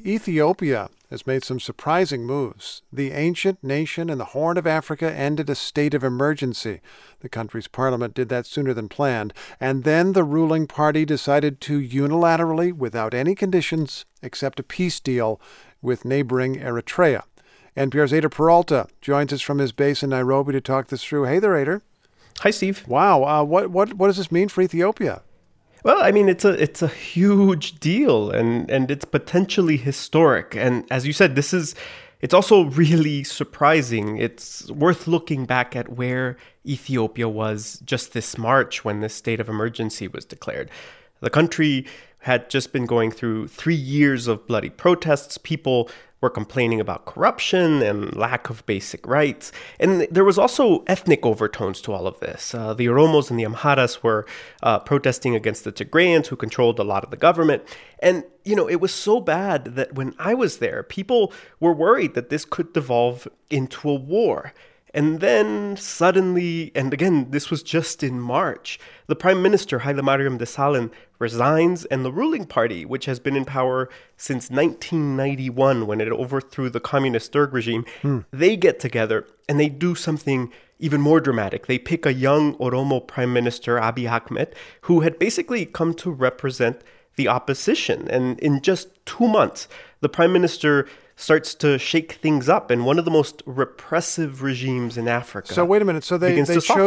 Ethiopia has made some surprising moves. The ancient nation in the Horn of Africa ended a state of emergency. The country's parliament did that sooner than planned. And then the ruling party decided to unilaterally, without any conditions, accept a peace deal with neighboring Eritrea. NPR's Eyder Peralta joins us from his base in Nairobi to talk this through. Hey there, Eyder. Hi, Steve. What does this mean for Ethiopia? Well, I mean, it's a huge deal, and it's potentially historic. And as you said, it's also really surprising. It's worth looking back at where Ethiopia was just this March when this state of emergency was declared. The country had just been going through 3 years of bloody protests. People were complaining about corruption and lack of basic rights. And there was also ethnic overtones to all of this. The Oromos and the Amharas were protesting against the Tigrayans, who controlled a lot of the government. And, it was so bad that when I was there, people were worried that this could devolve into a war. And then suddenly, and again, this was just in March, the Prime Minister, Haile Mariam Desalegn, resigns, and the ruling party, which has been in power since 1991 when it overthrew the communist Derg regime, they get together and they do something even more dramatic. They pick a young Oromo Prime Minister, Abiy Ahmed, who had basically come to represent the opposition. And in just 2 months, the Prime Minister starts to shake things up in one of the most repressive regimes in Africa. So wait a minute. So they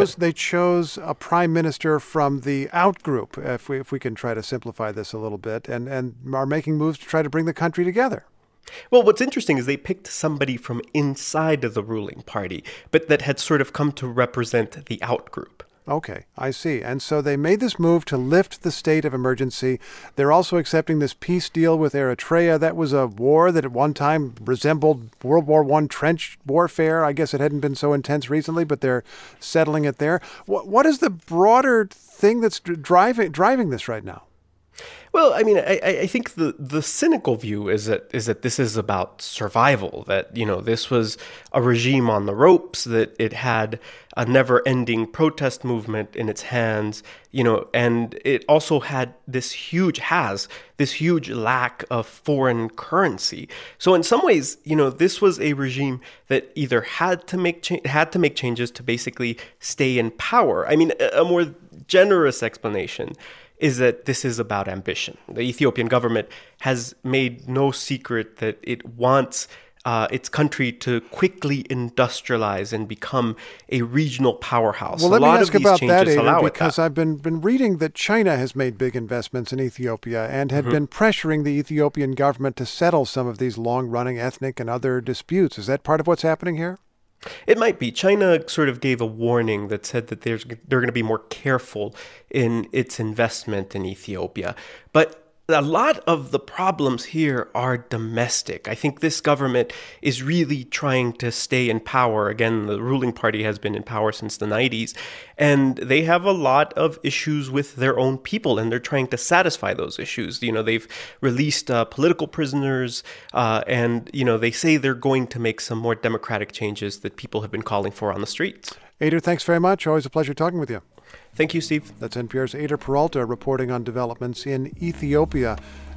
chose a prime minister from the out group, if we can try to simplify this a little bit, and are making moves to try to bring the country together. Well, what's interesting is they picked somebody from inside of the ruling party, but that had sort of come to represent the out group. Okay, I see. And so they made this move to lift the state of emergency. They're also accepting this peace deal with Eritrea. That was a war that at one time resembled World War I trench warfare. I guess it hadn't been so intense recently, but they're settling it there. What is the broader thing that's driving this right now? Well, I mean, I think the cynical view is that this is about survival, that, this was a regime on the ropes, that it had a never-ending protest movement in its hands, and it also had this huge lack of foreign currency. So in some ways, this was a regime that either had to make changes to basically stay in power. I mean, a more generous explanation is that this is about ambition. The Ethiopian government has made no secret that it wants its country to quickly industrialize and become a regional powerhouse. Well, let me ask about that, Eyder, because I've been reading that China has made big investments in Ethiopia and had been pressuring the Ethiopian government to settle some of these long-running ethnic and other disputes. Is that part of what's happening here? It might be. China sort of gave a warning that said that they're going to be more careful in its investment in Ethiopia. But a lot of the problems here are domestic. I think this government is really trying to stay in power. Again, the ruling party has been in power since the 90s, and they have a lot of issues with their own people, and they're trying to satisfy those issues. They've released political prisoners, and, they say they're going to make some more democratic changes that people have been calling for on the streets. Eyder, thanks very much. Always a pleasure talking with you. Thank you, Steve. That's NPR's Eyder Peralta reporting on developments in Ethiopia.